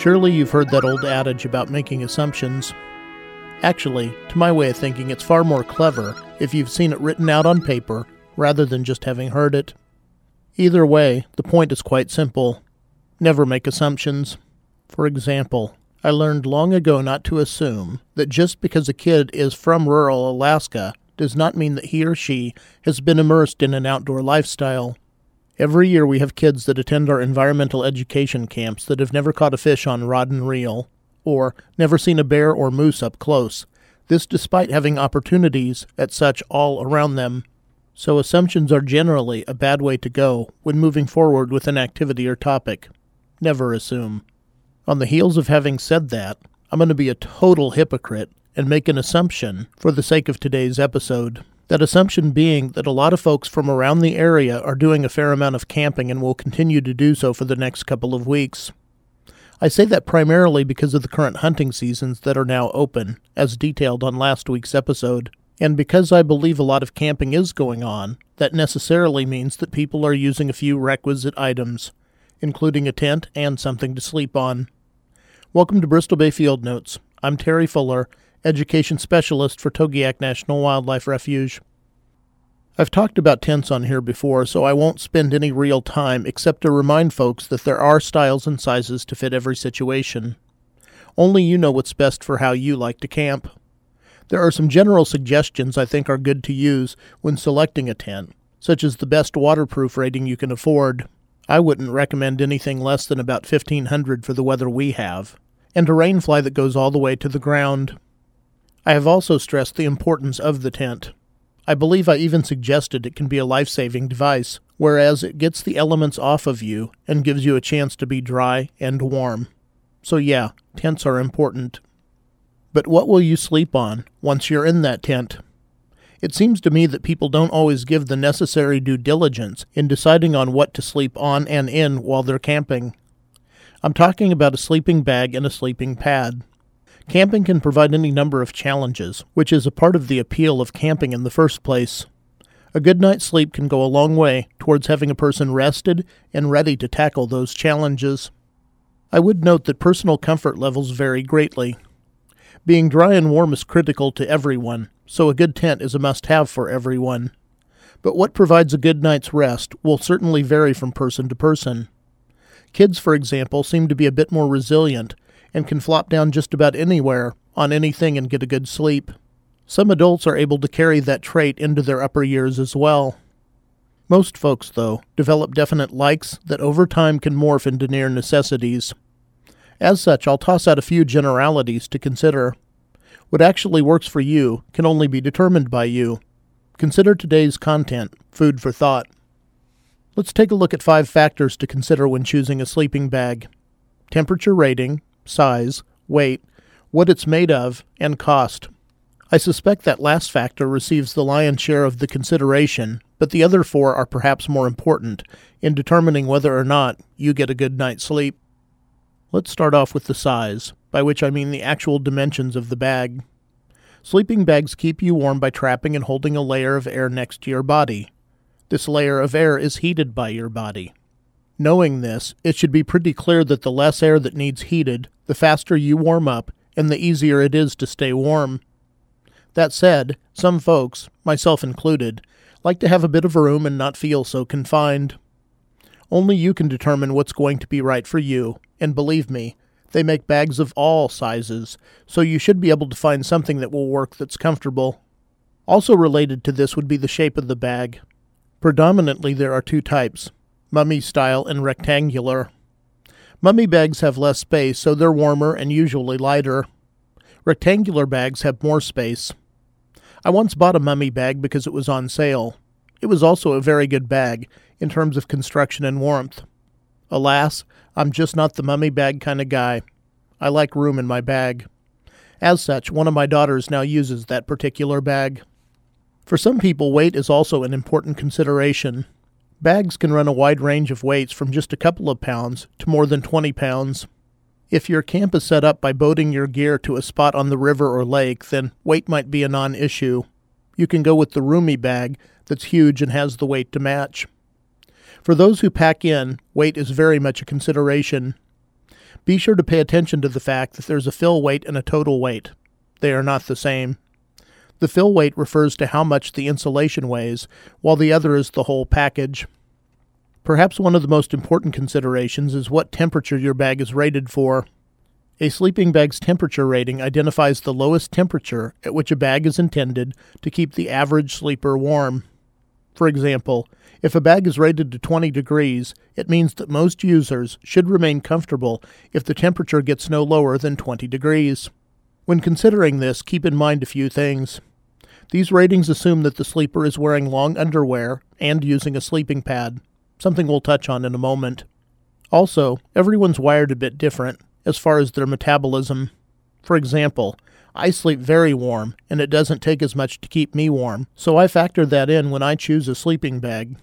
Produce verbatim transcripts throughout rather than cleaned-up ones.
Surely you've heard that old adage about making assumptions. Actually, to my way of thinking, it's far more clever if you've seen it written out on paper rather than just having heard it. Either way, the point is quite simple. Never make assumptions. For example, I learned long ago not to assume that just because a kid is from rural Alaska does not mean that he or she has been immersed in an outdoor lifestyle. Every year we have kids that attend our environmental education camps that have never caught a fish on rod and reel, or never seen a bear or moose up close, this despite having opportunities at such all around them. So assumptions are generally a bad way to go when moving forward with an activity or topic. Never assume. On the heels of having said that, I'm going to be a total hypocrite and make an assumption for the sake of today's episode. That assumption being that a lot of folks from around the area are doing a fair amount of camping and will continue to do so for the next couple of weeks. I say that primarily because of the current hunting seasons that are now open, as detailed on last week's episode. And because I believe a lot of camping is going on, that necessarily means that people are using a few requisite items, including a tent and something to sleep on. Welcome to Bristol Bay Field Notes. I'm Terry Fuller, Education Specialist for Togiak National Wildlife Refuge. I've talked about tents on here before, so I won't spend any real time except to remind folks that there are styles and sizes to fit every situation. Only you know what's best for how you like to camp. There are some general suggestions I think are good to use when selecting a tent, such as the best waterproof rating you can afford. I wouldn't recommend anything less than about fifteen hundred for the weather we have, and a rainfly that goes all the way to the ground. I have also stressed the importance of the tent. I believe I even suggested it can be a life-saving device, whereas it gets the elements off of you and gives you a chance to be dry and warm. So yeah, tents are important. But what will you sleep on once you're in that tent? It seems to me that people don't always give the necessary due diligence in deciding on what to sleep on and in while they're camping. I'm talking about a sleeping bag and a sleeping pad. Camping can provide any number of challenges, which is a part of the appeal of camping in the first place. A good night's sleep can go a long way towards having a person rested and ready to tackle those challenges. I would note that personal comfort levels vary greatly. Being dry and warm is critical to everyone, so a good tent is a must-have for everyone. But what provides a good night's rest will certainly vary from person to person. Kids, for example, seem to be a bit more resilient and can flop down just about anywhere, on anything, and get a good sleep. Some adults are able to carry that trait into their upper years as well. Most folks, though, develop definite likes that over time can morph into near necessities. As such, I'll toss out a few generalities to consider. What actually works for you can only be determined by you. Consider today's content, food for thought. Let's take a look at five factors to consider when choosing a sleeping bag. Temperature rating, size, weight, what it's made of, and cost. I suspect that last factor receives the lion's share of the consideration, but the other four are perhaps more important in determining whether or not you get a good night's sleep. Let's start off with the size, by which I mean the actual dimensions of the bag. Sleeping bags keep you warm by trapping and holding a layer of air next to your body. This layer of air is heated by your body. Knowing this, it should be pretty clear that the less air that needs heated, the faster you warm up, and the easier it is to stay warm. That said, some folks, myself included, like to have a bit of room and not feel so confined. Only you can determine what's going to be right for you, and believe me, they make bags of all sizes, so you should be able to find something that will work that's comfortable. Also related to this would be the shape of the bag. Predominantly there are two types, mummy style and rectangular. Mummy bags have less space, so they're warmer and usually lighter. Rectangular bags have more space. I once bought a mummy bag because it was on sale. It was also a very good bag in terms of construction and warmth. Alas, I'm just not the mummy bag kind of guy. I like room in my bag. As such, one of my daughters now uses that particular bag. For some people, weight is also an important consideration. Bags can run a wide range of weights from just a couple of pounds to more than twenty pounds. If your camp is set up by boating your gear to a spot on the river or lake, then weight might be a non-issue. You can go with the roomy bag that's huge and has the weight to match. For those who pack in, weight is very much a consideration. Be sure to pay attention to the fact that there's a fill weight and a total weight. They are not the same. The fill weight refers to how much the insulation weighs, while the other is the whole package. Perhaps one of the most important considerations is what temperature your bag is rated for. A sleeping bag's temperature rating identifies the lowest temperature at which a bag is intended to keep the average sleeper warm. For example, if a bag is rated to twenty degrees, it means that most users should remain comfortable if the temperature gets no lower than twenty degrees. When considering this, keep in mind a few things. These ratings assume that the sleeper is wearing long underwear and using a sleeping pad, something we'll touch on in a moment. Also, everyone's wired a bit different as far as their metabolism. For example, I sleep very warm, and it doesn't take as much to keep me warm, so I factor that in when I choose a sleeping bag.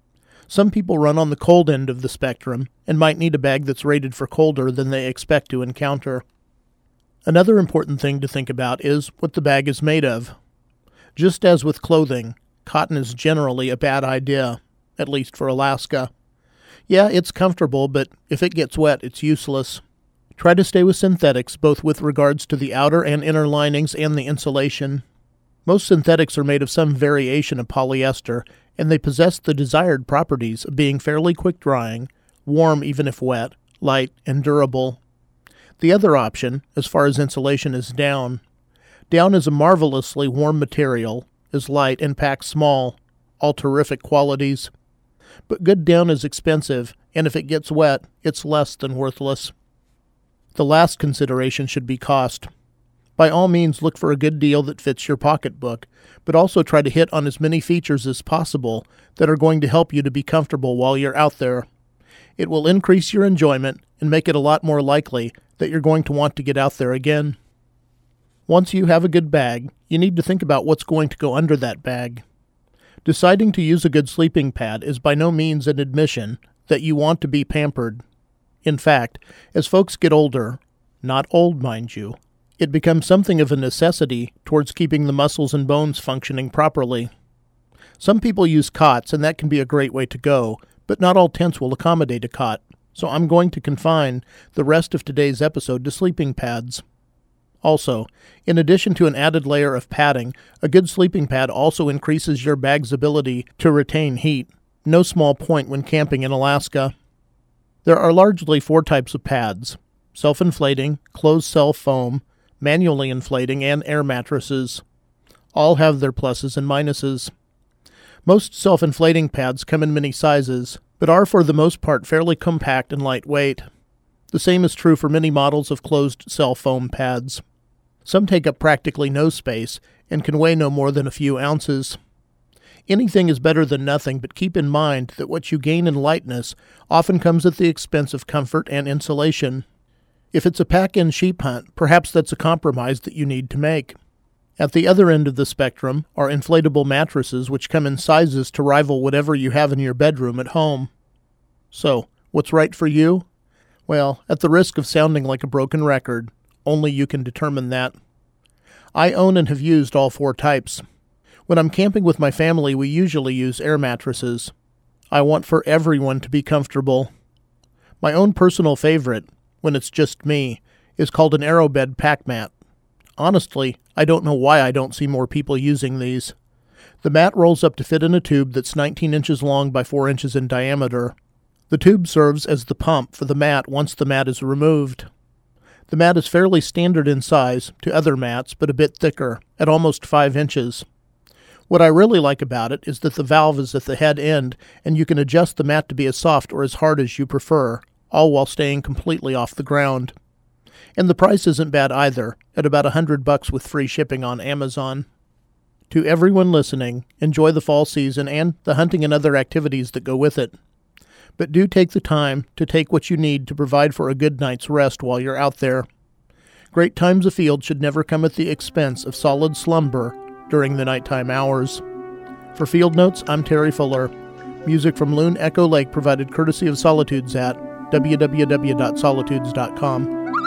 Some people run on the cold end of the spectrum and might need a bag that's rated for colder than they expect to encounter. Another important thing to think about is what the bag is made of. Just as with clothing, cotton is generally a bad idea, at least for Alaska. Yeah, it's comfortable, but if it gets wet, it's useless. Try to stay with synthetics, both with regards to the outer and inner linings and the insulation. Most synthetics are made of some variation of polyester, and they possess the desired properties of being fairly quick-drying, warm even if wet, light, and durable. The other option, as far as insulation, is down. Down is a marvelously warm material, is light, and packs small, all terrific qualities. But good down is expensive, and if it gets wet, it's less than worthless. The last consideration should be cost. By all means, look for a good deal that fits your pocketbook, but also try to hit on as many features as possible that are going to help you to be comfortable while you're out there. It will increase your enjoyment and make it a lot more likely that you're going to want to get out there again. Once you have a good bag, you need to think about what's going to go under that bag. Deciding to use a good sleeping pad is by no means an admission that you want to be pampered. In fact, as folks get older, not old, mind you, it becomes something of a necessity towards keeping the muscles and bones functioning properly. Some people use cots, and that can be a great way to go, but not all tents will accommodate a cot, so I'm going to confine the rest of today's episode to sleeping pads. Also, in addition to an added layer of padding, a good sleeping pad also increases your bag's ability to retain heat, no small point when camping in Alaska. There are largely four types of pads: self-inflating, closed-cell foam, manually inflating, and air mattresses. All have their pluses and minuses. Most self-inflating pads come in many sizes, but are for the most part fairly compact and lightweight. The same is true for many models of closed-cell foam pads. Some take up practically no space and can weigh no more than a few ounces. Anything is better than nothing, but keep in mind that what you gain in lightness often comes at the expense of comfort and insulation. If it's a pack-in sheep hunt, perhaps that's a compromise that you need to make. At the other end of the spectrum are inflatable mattresses, which come in sizes to rival whatever you have in your bedroom at home. So, what's right for you? Well, at the risk of sounding like a broken record, only you can determine that. I own and have used all four types. When I'm camping with my family, we usually use air mattresses. I want for everyone to be comfortable. My own personal favorite, when it's just me, is called an AeroBed pack mat. Honestly, I don't know why I don't see more people using these. The mat rolls up to fit in a tube that's nineteen inches long by four inches in diameter. The tube serves as the pump for the mat once the mat is removed. The mat is fairly standard in size to other mats, but a bit thicker, at almost five inches. What I really like about it is that the valve is at the head end, and you can adjust the mat to be as soft or as hard as you prefer, all while staying completely off the ground. And the price isn't bad either, at about a hundred bucks with free shipping on Amazon. To everyone listening, enjoy the fall season and the hunting and other activities that go with it. But do take the time to take what you need to provide for a good night's rest while you're out there. Great times afield should never come at the expense of solid slumber during the nighttime hours. For Field Notes, I'm Terry Fuller. Music from Loon Echo Lake provided courtesy of Solitudes at w w w dot solitudes dot com.